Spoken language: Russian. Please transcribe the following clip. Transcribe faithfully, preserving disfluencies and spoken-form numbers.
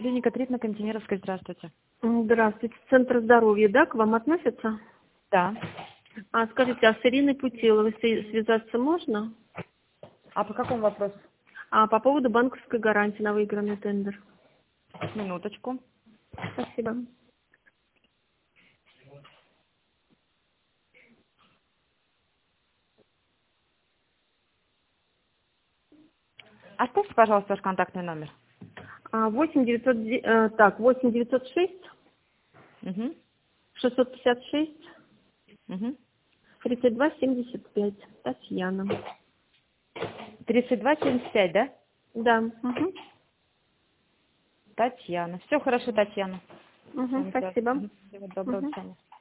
Клиника Трит на Кантемировской, здравствуйте. Здравствуйте. Центр здоровья, да, к вам относятся? Да. А скажите, а с Ириной Путиловой свя- связаться можно? А по какому вопросу? А по поводу банковской гарантии на выигранный тендер. Минуточку. Спасибо. Оставьте, пожалуйста, ваш контактный номер. А, восемь девятьсот, де- э, так, восемь девятьсот шесть Угу. шестьсот пятьдесят шесть Угу. тридцать два семьдесят пять. Татьяна. тридцать два семьдесят пять, да? Да. Угу. Татьяна. Все хорошо, Татьяна. С Угу, вами связано. спасибо. Мгм. Всего доброго, Угу. до свидания.